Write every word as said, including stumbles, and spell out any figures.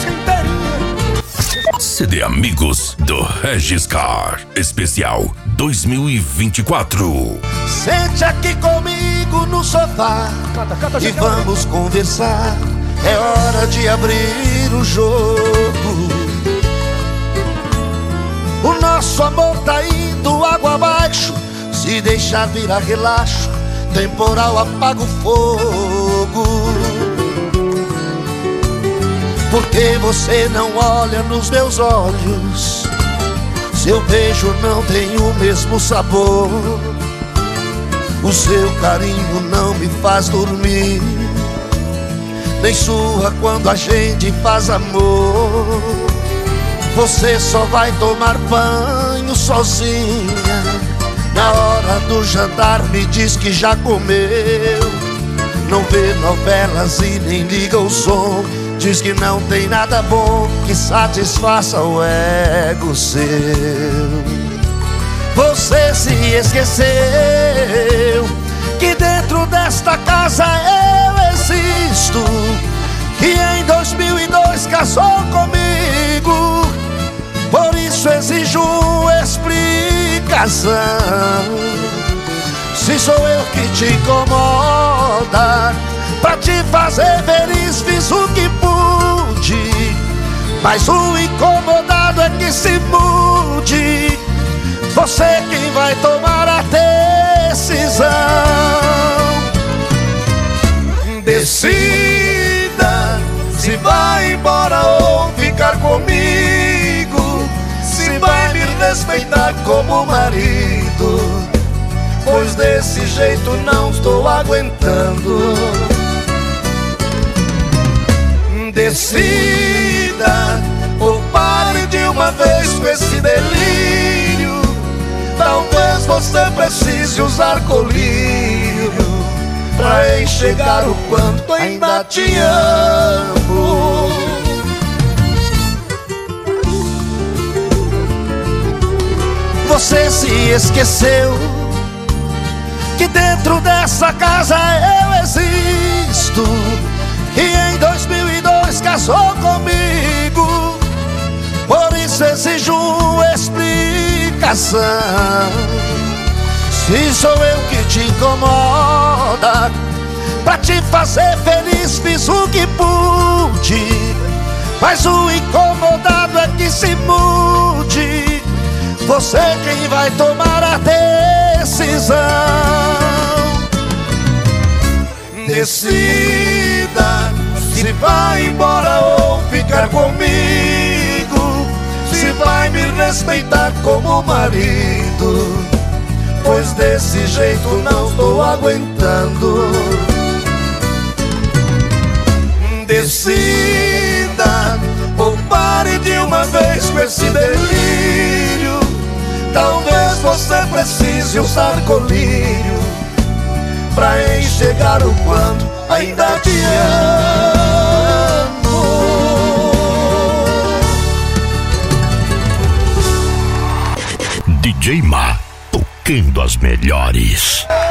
música inteirinha. C D Amigos do Regis Car Especial dois mil e vinte e quatro. Sente aqui comigo no sofá Canta, canta, e gente. vamos conversar. É hora de abrir o jogo. O nosso amor tá indo água abaixo. Se deixar virar relaxo, temporal apaga o fogo. Porque você não olha nos meus olhos, seu beijo não tem o mesmo sabor, o seu carinho não me faz dormir, nem surra quando a gente faz amor. Você só vai tomar banho sozinha, na hora do jantar me diz que já comeu. Não vê novelas e nem liga o som, diz que não tem nada bom que satisfaça o ego seu. Você se esqueceu que dentro desta casa eu existo, que em dois mil e dois casou comigo. Por isso exijo explicação. Se sou eu que te incomoda, pra te fazer feliz fiz o que pude, mas o incomodado é que se mude. Você quem vai tomar a decisão. Decida se vai embora ou ficar comigo, se vai me respeitar como marido, pois desse jeito não estou aguentando. Decida ou pare de uma vez com esse delírio. Talvez você precise usar colírio pra enxergar o quanto ainda te amo. Você se esqueceu que dentro dessa casa eu existo, e em dois mil e dois casou comigo. Por isso exijo explicação. Se sou eu que te incomoda, pra te fazer feliz fiz o que pude, mas o incomodado é que se mude. Você quem vai tomar a decisão. Decida se vai embora ou ficar comigo, se vai me respeitar como marido, pois desse jeito não estou aguentando. Decida ou pare de uma vez com esse delírio. Talvez você precise usar colírio pra enxergar o quanto ainda te amo. D J Ma, tocando as melhores.